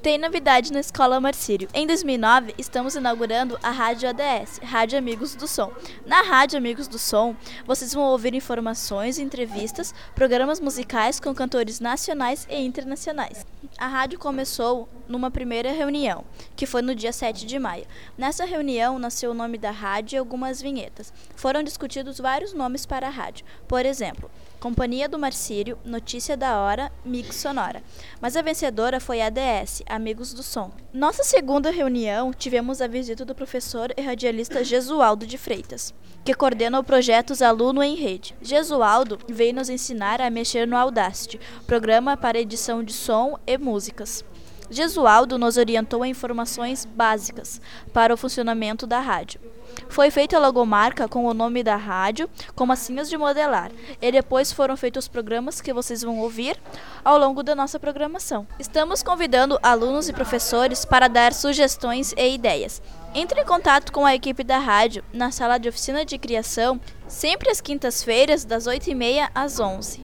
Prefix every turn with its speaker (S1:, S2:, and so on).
S1: Tem novidade na Escola Marcílio. Em 2009, estamos inaugurando a Rádio ADS, Rádio Amigos do Som. Na Rádio Amigos do Som, vocês vão ouvir informações, entrevistas, programas musicais com cantores nacionais e internacionais. A rádio começou numa primeira reunião, que foi no dia 7 de maio. Nessa reunião, nasceu o nome da rádio e algumas vinhetas. Foram discutidos vários nomes para a rádio. Por exemplo, Companhia do Marcílio, Notícia da Hora, Mix Sonora. Mas a vencedora foi a ADS, Amigos do Som. Nossa segunda reunião, tivemos a visita do professor e radialista Jesualdo de Freitas, que coordena o projeto Aluno em Rede. Jesualdo veio nos ensinar a mexer no Audacity, programa para edição de som e músicas. Jesualdo nos orientou em informações básicas para o funcionamento da rádio. Foi feita a logomarca com o nome da rádio, com massinhas de modelar, e depois foram feitos os programas que vocês vão ouvir ao longo da nossa programação. Estamos convidando alunos e professores para dar sugestões e ideias. Entre em contato com a equipe da rádio na sala de oficina de criação, sempre às quintas-feiras, das 8h30 às 11h.